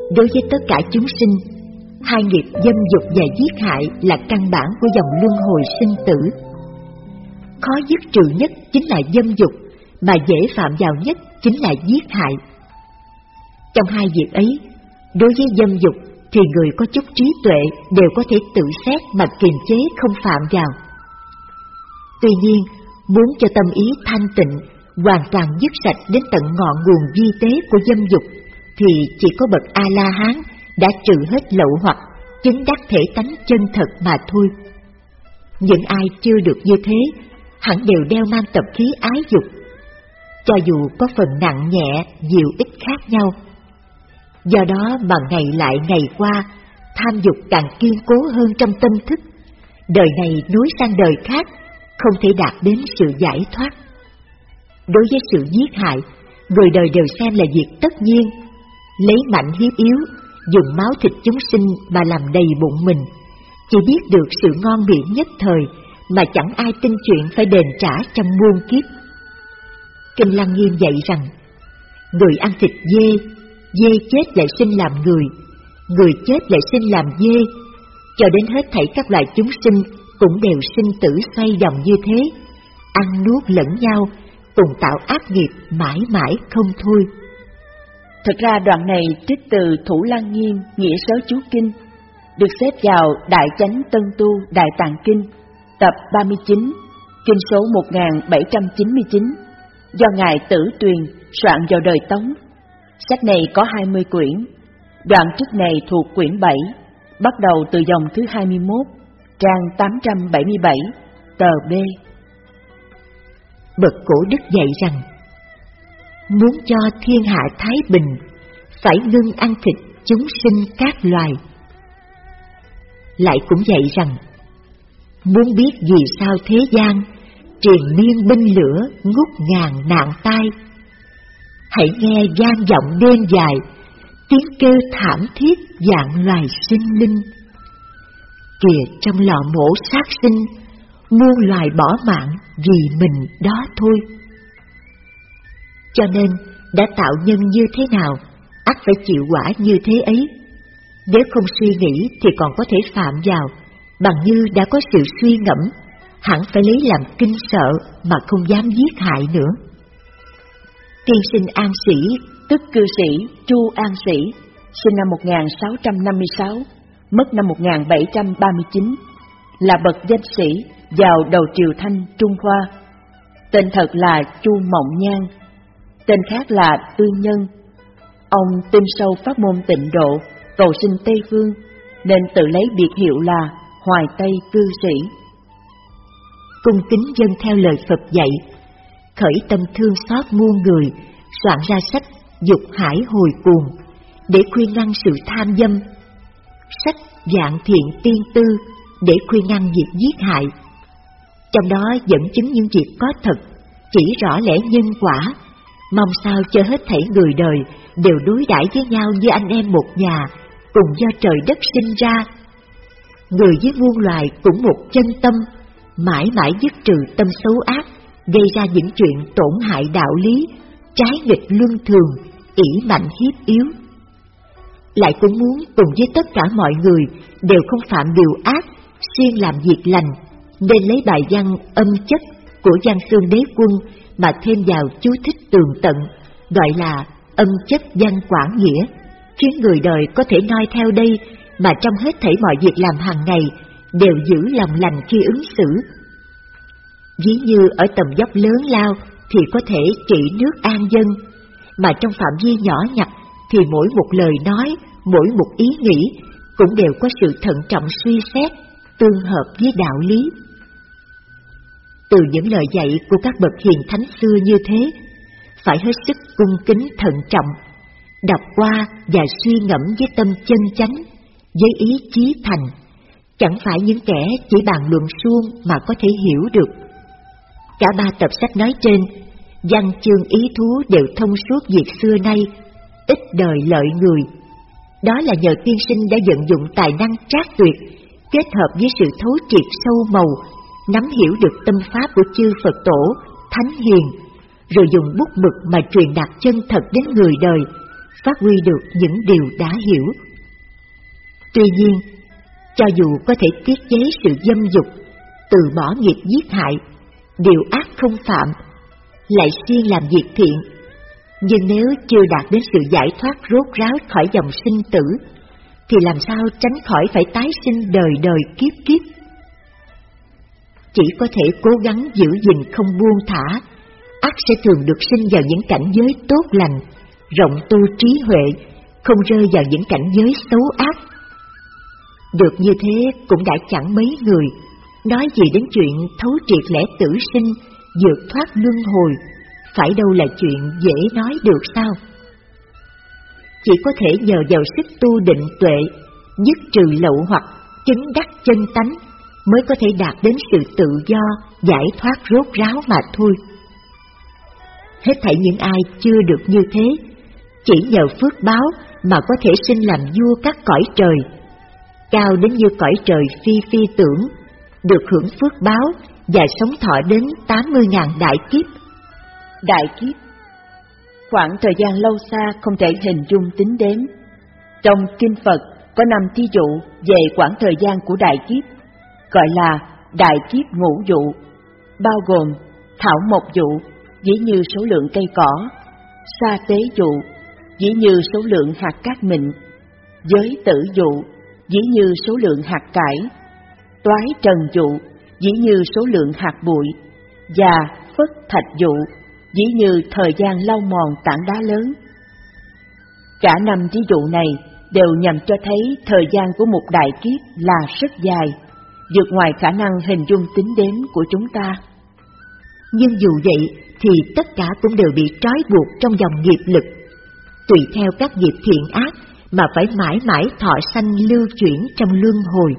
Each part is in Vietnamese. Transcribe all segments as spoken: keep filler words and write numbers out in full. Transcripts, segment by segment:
Đối với tất cả chúng sinh, hai nghiệp dâm dục và giết hại là căn bản của dòng luân hồi sinh tử. Khó dứt trừ nhất chính là dâm dục, mà dễ phạm vào nhất chính là giết hại. Trong hai việc ấy, đối với dâm dục thì người có chút trí tuệ đều có thể tự xét mà kiềm chế không phạm vào. Tuy nhiên, muốn cho tâm ý thanh tịnh, hoàn toàn dứt sạch đến tận ngọn nguồn vi tế của dâm dục, thì chỉ có bậc A-la-hán đã trừ hết lậu hoặc, chứng đắc thể tánh chân thật mà thôi. Những ai chưa được như thế, hẳn đều đeo mang tập khí ái dục, cho dù có phần nặng nhẹ, nhiều ít khác nhau. Do đó mà ngày lại ngày qua, tham dục càng kiên cố hơn trong tâm thức, đời này nối sang đời khác, không thể đạt đến sự giải thoát. Đối với sự giết hại, người đời đều xem là việc tất nhiên, lấy mạnh hiếp yếu, dùng máu thịt chúng sinh mà làm đầy bụng mình, chỉ biết được sự ngon miệng nhất thời mà chẳng ai tin chuyện phải đền trả trong muôn kiếp. Kinh Lăng Nghiêm dạy rằng, người ăn thịt dê, dê chết lại sinh làm người, người chết lại sinh làm dê, cho đến hết thảy các loài chúng sinh cũng đều sinh tử xoay vòng như thế, ăn nuốt lẫn nhau, cùng tạo ác nghiệp mãi mãi không thôi. Thật ra đoạn này trích từ Thủ Lăng Nghiêm Nghĩa Sớ Chú Kinh, được xếp vào Đại Chánh Tân Tu Đại Tạng Kinh, tập ba mươi chín, kinh số một nghìn bảy trăm chín mươi chín, do Ngài Tử Tuyền soạn vào đời Tống. Sách này có hai mươi quyển, đoạn trích này thuộc quyển bảy, bắt đầu từ dòng thứ hai mươi mốt, trang tám trăm bảy mươi bảy, tờ B. Bậc Cổ Đức dạy rằng, muốn cho thiên hạ thái bình, phải ngưng ăn thịt chúng sinh các loài. Lại cũng dạy rằng, muốn biết vì sao thế gian triền miên binh lửa ngút ngàn nạn tai, hãy nghe vang vọng đêm dài, tiếng kêu thảm thiết vạn loài sinh linh. Kìa trong lò mổ sát sinh, muôn loài bỏ mạng vì mình đó thôi. Cho nên, đã tạo nhân như thế nào, ắt phải chịu quả như thế ấy. Nếu không suy nghĩ thì còn có thể phạm vào, bằng như đã có sự suy ngẫm, hẳn phải lấy làm kinh sợ mà không dám giết hại nữa. Tiên sinh An Sĩ, tức cư sĩ Chu An Sĩ, sinh năm một nghìn sáu trăm năm mươi sáu, mất năm một nghìn bảy trăm ba mươi chín, là bậc danh sĩ vào đầu triều Thanh Trung Hoa. Tên thật là Chu Mộng Nhan, tên khác là Tư Nhân. Ông tin sâu pháp môn Tịnh Độ, cầu sinh Tây Phương, nên tự lấy biệt hiệu là Hoài Tây Cư Sĩ. Cung kính dân theo lời Phật dạy, khởi tâm thương xót muôn người, soạn ra sách Dục Hải Hồi Cuồng để khuyên ngăn sự tham dâm, sách Vạn Thiện Tiên Tư để khuyên ngăn việc giết hại. Trong đó dẫn chứng những việc có thật, chỉ rõ lẽ nhân quả, mong sao cho hết thảy người đời đều đối đãi với nhau như anh em một nhà, cùng do trời đất sinh ra. Người với muôn loài cũng một chân tâm, mãi mãi dứt trừ tâm xấu ác, gây ra những chuyện tổn hại đạo lý, trái nghịch luân thường, ỷ mạnh hiếp yếu. Lại cũng muốn cùng với tất cả mọi người đều không phạm điều ác, siêng làm việc lành, nên lấy bài văn Âm Chất của Văn Xương Đế Quân mà thêm vào chú thích tường tận, gọi là Âm Chất Văn Quảng Nghĩa, khiến người đời có thể noi theo đây mà trong hết thảy mọi việc làm hàng ngày đều giữ lòng lành khi ứng xử. Ví như ở tầm dốc lớn lao thì có thể trị nước an dân, mà trong phạm vi nhỏ nhặt thì mỗi một lời nói, mỗi một ý nghĩ cũng đều có sự thận trọng suy xét, tương hợp với đạo lý. Từ những lời dạy của các bậc hiền thánh xưa như thế, phải hết sức cung kính thận trọng, đọc qua và suy ngẫm với tâm chân chánh, với ý chí thành, chẳng phải những kẻ chỉ bàn luận suông mà có thể hiểu được. Cả ba tập sách nói trên, văn chương ý thú đều thông suốt việc xưa nay, ít đời lợi người. Đó là nhờ tiên sinh đã vận dụng tài năng trác tuyệt, kết hợp với sự thấu triệt sâu màu, nắm hiểu được tâm pháp của chư Phật tổ, Thánh Hiền, rồi dùng bút mực mà truyền đạt chân thật đến người đời, phát huy được những điều đã hiểu. Tuy nhiên, cho dù có thể tiết chế sự dâm dục, từ bỏ nghiệp giết hại, điều ác không phạm, lại siêng làm việc thiện, nhưng nếu chưa đạt đến sự giải thoát rốt ráo khỏi dòng sinh tử, thì làm sao tránh khỏi phải tái sinh đời đời kiếp kiếp? Chỉ có thể cố gắng giữ gìn không buông thả, ắt sẽ thường được sinh vào những cảnh giới tốt lành, rộng tu trí huệ, không rơi vào những cảnh giới xấu ác. Được như thế cũng đã chẳng mấy người nói gì đến chuyện thấu triệt lẽ tử sinh, vượt thoát luân hồi, phải đâu là chuyện dễ nói được sao? Chỉ có thể nhờ vào sức tu định tuệ, dứt trừ lậu hoặc, chứng đắc chân tánh, mới có thể đạt đến sự tự do, giải thoát rốt ráo mà thôi. Hết thảy những ai chưa được như thế, chỉ nhờ phước báo mà có thể sinh làm vua các cõi trời, cao đến như cõi trời phi phi tưởng, được hưởng phước báo và sống thọ đến tám mươi ngàn đại kiếp. Đại kiếp, khoảng thời gian lâu xa không thể hình dung tính đếm. Trong kinh Phật có năm thí dụ về khoảng thời gian của đại kiếp, gọi là đại kiếp ngũ dụ, bao gồm thảo mộc dụ, ví như số lượng cây cỏ; sa tế dụ, ví như số lượng hạt cát mịn; giới tử dụ, ví như số lượng hạt cải; toái trần dụ, ví như số lượng hạt bụi; và phất thạch dụ, ví như thời gian lau mòn tảng đá lớn. Cả năm ví dụ này đều nhằm cho thấy thời gian của một đại kiếp là rất dài, vượt ngoài khả năng hình dung tính đếm của chúng ta. Nhưng dù vậy thì tất cả cũng đều bị trói buộc trong dòng nghiệp lực, tùy theo các nghiệp thiện ác mà phải mãi mãi thọ sanh lưu chuyển trong luân hồi.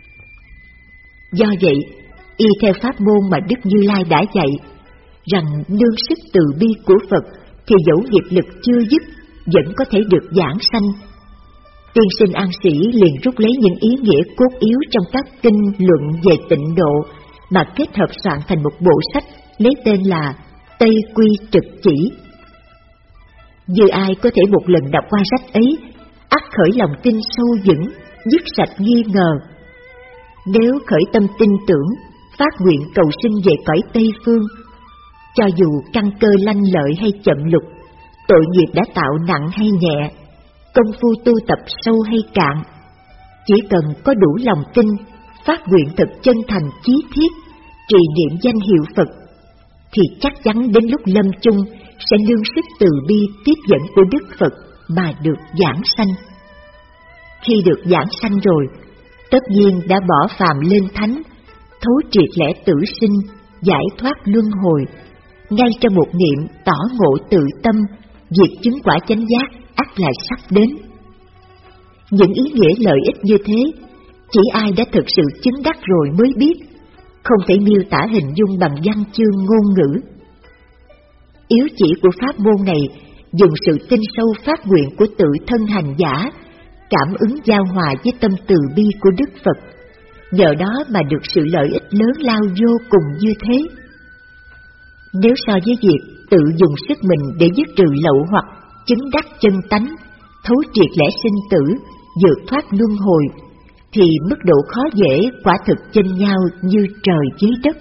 Do vậy, y theo pháp môn mà Đức Như Lai đã dạy, rằng nương sức từ bi của Phật thì dẫu nghiệp lực chưa dứt, vẫn có thể được giảng sanh. Tiên sinh An Sĩ liền rút lấy những ý nghĩa cốt yếu trong các kinh luận về tịnh độ mà kết hợp soạn thành một bộ sách lấy tên là Tây Quy Trực Chỉ. Như ai có thể một lần đọc qua sách ấy, ắt khởi lòng tin sâu vững, dứt sạch nghi ngờ. Nếu khởi tâm tin tưởng, phát nguyện cầu sinh về cõi Tây Phương, cho dù căn cơ lanh lợi hay chậm lục, tội nghiệp đã tạo nặng hay nhẹ, công phu tu tập sâu hay cạn, chỉ cần có đủ lòng tin, phát nguyện thật chân thành chí thiết, trì niệm danh hiệu Phật, thì chắc chắn đến lúc lâm chung sẽ nương sức từ bi tiếp dẫn của Đức Phật mà được giảng sanh. Khi được giảng sanh rồi, tất nhiên đã bỏ phàm lên thánh, thấu triệt lẽ tử sinh, giải thoát luân hồi, ngay trong một niệm tỏ ngộ tự tâm, việc chứng quả chánh giác ắt là sắp đến. Những ý nghĩa lợi ích như thế, chỉ ai đã thực sự chứng đắc rồi mới biết, không thể miêu tả hình dung bằng văn chương ngôn ngữ. Yếu chỉ của pháp môn này dùng sự tin sâu phát nguyện của tự thân hành giả, cảm ứng giao hòa với tâm từ bi của Đức Phật, nhờ đó mà được sự lợi ích lớn lao vô cùng như thế. Nếu so với việc tự dùng sức mình để dứt trừ lậu hoặc, chứng đắc chân tánh, thấu triệt lẽ sinh tử, vượt thoát luân hồi, thì mức độ khó dễ quả thực chênh nhau như trời với đất.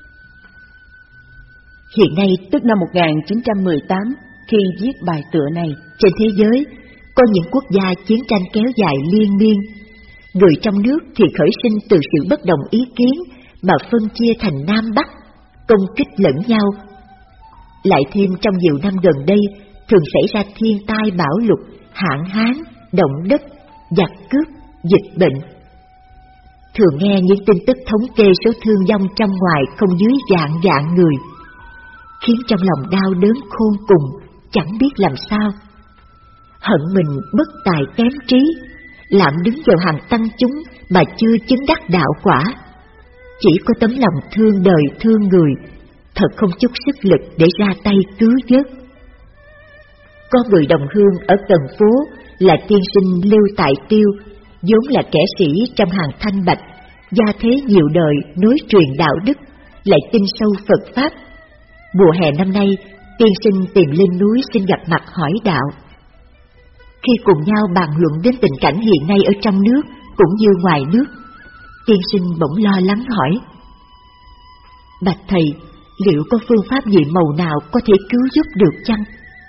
Hiện nay, tức năm một nghìn chín trăm mười tám, khi viết bài tựa này, trên thế giới có những quốc gia chiến tranh kéo dài liên miên. Người trong nước thì khởi sinh từ sự bất đồng ý kiến mà phân chia thành Nam Bắc, công kích lẫn nhau. Lại thêm trong nhiều năm gần đây, thường xảy ra thiên tai bão lụt, hạn hán, động đất, giặc cướp, dịch bệnh. Thường nghe những tin tức thống kê số thương vong trong ngoài không dưới vạn vạn người, khiến trong lòng đau đớn khôn cùng, chẳng biết làm sao. Hận mình bất tài kém trí, lạm đứng vào hàng tăng chúng mà chưa chứng đắc đạo quả. Chỉ có tấm lòng thương đời thương người, thật không chút sức lực để ra tay cứu vớt. Có người đồng hương ở Cần Phố là tiên sinh Lưu Tại Tiêu, vốn là kẻ sĩ trong hàng Thanh Bạch, gia thế nhiều đời nối truyền đạo đức, lại tin sâu Phật Pháp. Mùa hè năm nay, tiên sinh tìm lên núi xin gặp mặt hỏi đạo. Khi cùng nhau bàn luận đến tình cảnh hiện nay ở trong nước cũng như ngoài nước, tiên sinh bỗng lo lắng hỏi: Bạch thầy, liệu có phương pháp gì màu nào có thể cứu giúp được chăng?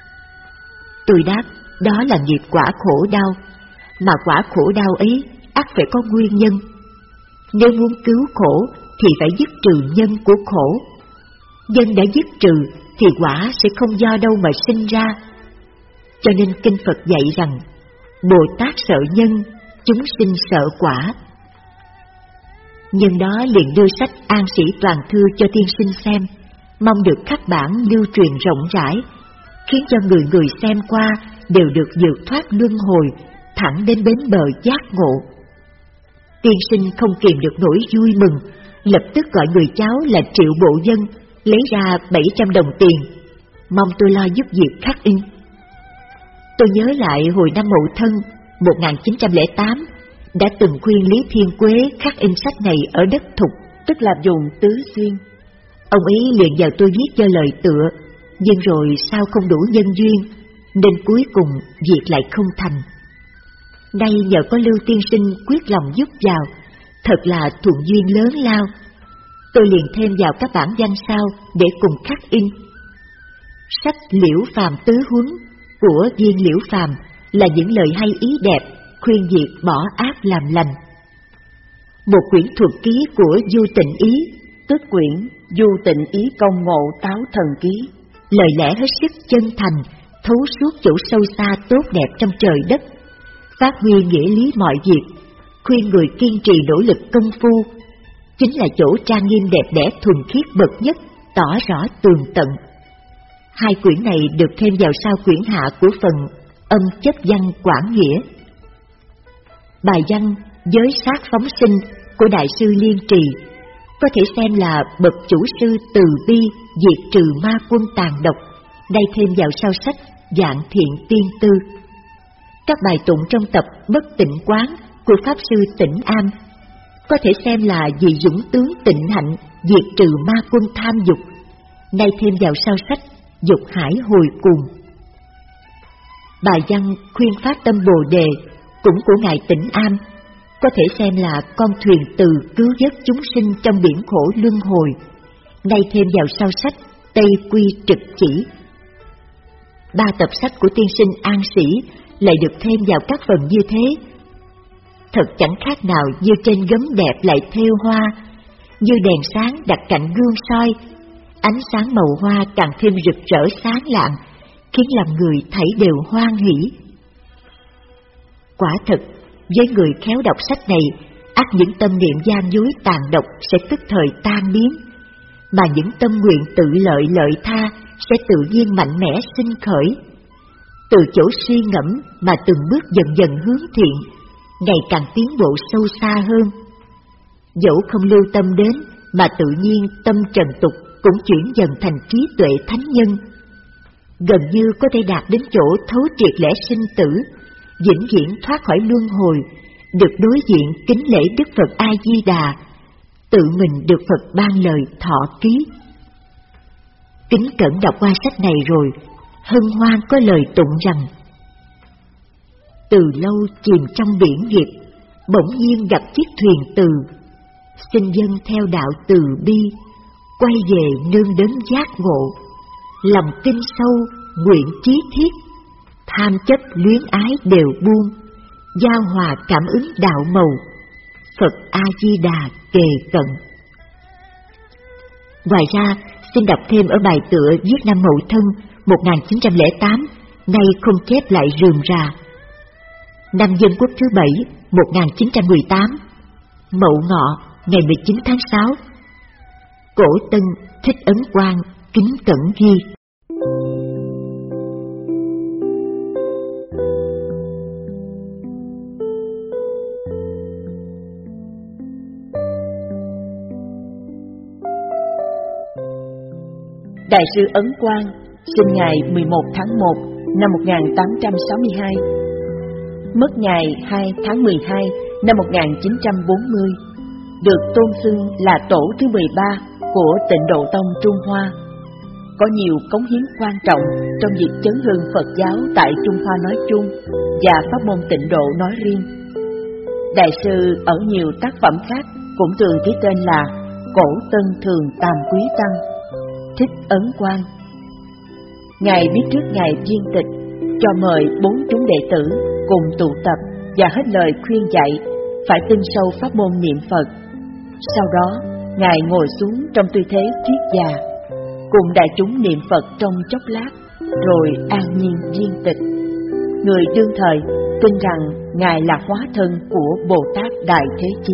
Tôi đáp, đó là nghiệp quả khổ đau, mà quả khổ đau ấy ắt phải có nguyên nhân. Nếu muốn cứu khổ thì phải dứt trừ nhân của khổ. Nhân đã dứt trừ thì quả sẽ không do đâu mà sinh ra. Cho nên kinh Phật dạy rằng, Bồ Tát sợ nhân, chúng sinh sợ quả. Nhân đó liền đưa sách An Sĩ Toàn Thư cho tiên sinh xem, mong được khắc bản lưu truyền rộng rãi, khiến cho người người xem qua đều được vượt thoát luân hồi, thẳng đến bến bờ giác ngộ. Tiên sinh không kìm được nỗi vui mừng, lập tức gọi người cháu là Triệu Bộ Dân lấy ra bảy trăm đồng tiền, mong tôi lo giúp việc khắc in. Tôi nhớ lại hồi năm Mậu Thân một nghìn chín trăm lẻ tám đã từng khuyên Lý Thiên Quế khắc in sách này ở đất Thục, tức là vùng Tứ Xuyên. Ông ấy liền vào tôi viết cho lời tựa, nhưng rồi sao không đủ nhân duyên, nên cuối cùng việc lại không thành. Nay nhờ có Lưu tiên sinh quyết lòng giúp vào, thật là thuận duyên lớn lao. Tôi liền thêm vào các bản văn sau để cùng khắc in. Sách Liễu Phàm Tứ Huấn của Viên Liễu Phàm là những lời hay ý đẹp, khuyên việc bỏ ác làm lành. Một quyển thuật ký của Du Tịnh Ý, tức quyển Du Tịnh Ý Công Ngộ Táo Thần Ký, lời lẽ hết sức chân thành, thấu suốt chỗ sâu xa tốt đẹp trong trời đất, phát huy nghĩa lý mọi việc, khuyên người kiên trì nỗ lực công phu, chính là chỗ trang nghiêm đẹp đẽ thuần khiết bậc nhất, tỏ rõ tường tận. Hai quyển này được thêm vào sau quyển hạ của phần Âm Chất Văn Quảng Nghĩa. Bài văn Giới Sát Phóng Sinh của Đại sư Liên Trì có thể xem là bậc chủ sư từ bi diệt trừ ma quân tàn độc, đây thêm vào sau sách Vạn Thiện Tiên Tư. Các bài tụng trong tập Bất Tịnh Quán của Pháp Sư Tĩnh Am có thể xem là vì dũng tướng tịnh hạnh diệt trừ ma quân tham dục, nay thêm vào sau sách Dục Hải Hồi Cuồng. Bài văn Khuyên Phát Tâm Bồ Đề cũng của Ngài Tĩnh Am có thể xem là con thuyền từ cứu vớt chúng sinh trong biển khổ luân hồi, nay thêm vào sau sách Tây Quy Trực Chỉ. Ba tập sách của tiên sinh An Sĩ lại được thêm vào các phần như thế, thật chẳng khác nào như trên gấm đẹp lại thêu hoa, như đèn sáng đặt cạnh gương soi, ánh sáng màu hoa càng thêm rực rỡ sáng lạng, khiến làm người thấy đều hoan hỉ. Quả thật, với người khéo đọc sách này, ắt những tâm niệm gian dối tàn độc sẽ tức thời tan biến, mà những tâm nguyện tự lợi lợi tha sẽ tự nhiên mạnh mẽ sinh khởi. Từ chỗ suy ngẫm mà từng bước dần dần hướng thiện, ngày càng tiến bộ sâu xa hơn. Dẫu không lưu tâm đến, mà tự nhiên tâm trần tục cũng chuyển dần thành trí tuệ thánh nhân, gần như có thể đạt đến chỗ thấu triệt lẽ sinh tử, vĩnh viễn thoát khỏi luân hồi, được đối diện kính lễ Đức Phật A Di Đà, tự mình được Phật ban lời thọ ký. Kính cẩn đọc qua sách này rồi, hân hoan có lời tụng rằng: từ lâu chìm trong biển nghiệp, bỗng nhiên gặp chiếc thuyền từ, xin dân theo đạo từ bi, quay về nương đấng giác ngộ, lòng tin sâu, nguyện chí thiết, tham chấp luyến ái đều buông, giao hòa cảm ứng đạo màu, Phật A Di Đà kề cận. Ngoài ra, xin đọc thêm ở bài tựa viết năm Mậu Thân một nghìn chín trăm lẻ tám, nay không chép lại rườm rà. Năm Dân Quốc thứ bảy một nghìn chín trăm mười tám, Mậu Ngọ ngày mười chín tháng sáu. Cổ Tân Thích Ấn Quang kính cẩn ghi. Đại sư Ấn Quang sinh ngày mười một tháng một năm một nghìn tám trăm sáu mươi hai, mất ngày hai tháng mười hai năm một nghìn chín trăm bốn mươi, được tôn xưng là tổ thứ mười ba của Tịnh Độ Tông Trung Hoa, có nhiều cống hiến quan trọng trong việc chấn hưng Phật giáo tại Trung Hoa nói chung và pháp môn Tịnh Độ nói riêng. Đại sư ở nhiều tác phẩm khác cũng thường ký tên là Cổ Tân Thường Tam Quý Tăng, Thích Ấn Quang. Ngài biết trước ngày viên tịch, cho mời bốn chúng đệ tử cùng tụ tập và hết lời khuyên dạy phải tin sâu pháp môn niệm Phật. Sau đó, Ngài ngồi xuống trong tư thế triết già, cùng đại chúng niệm Phật trong chốc lát, rồi an nhiên viên tịch. Người đương thời tin rằng Ngài là hóa thân của Bồ Tát Đại Thế Chí.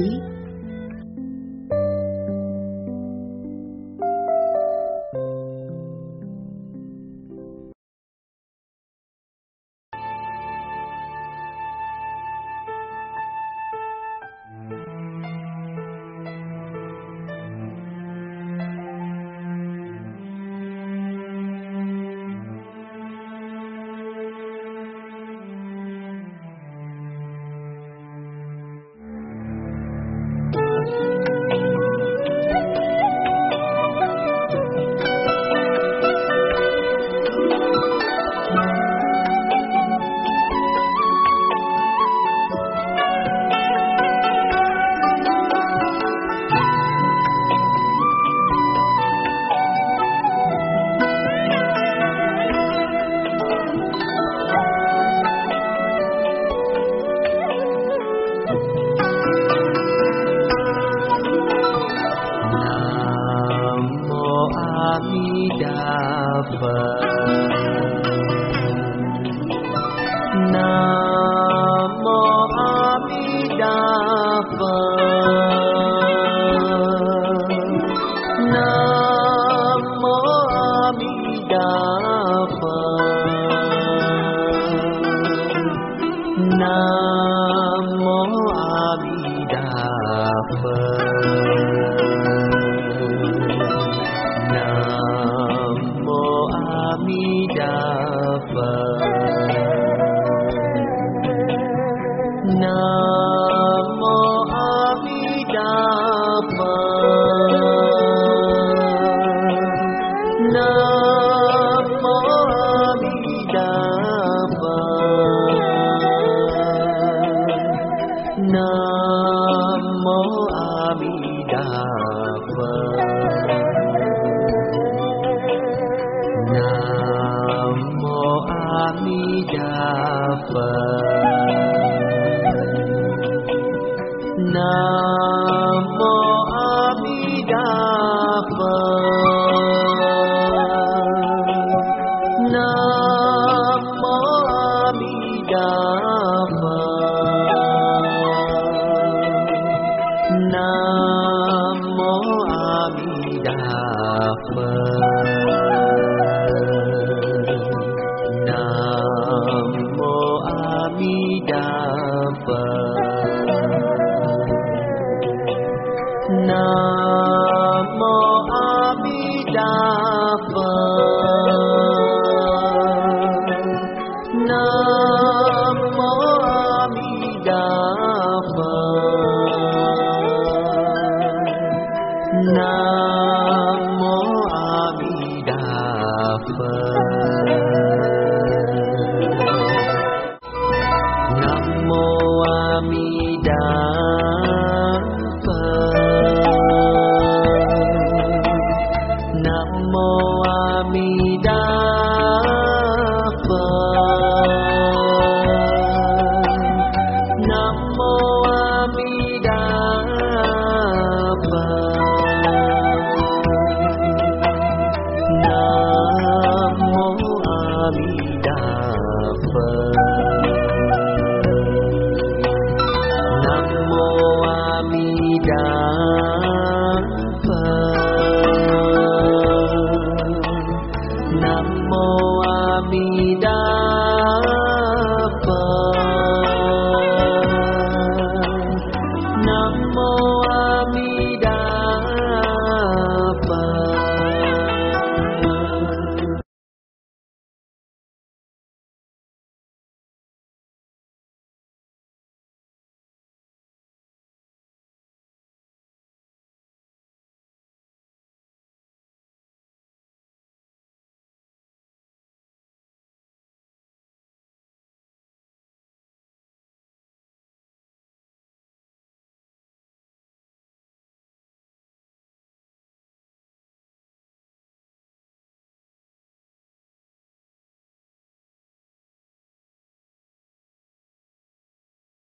Nam mô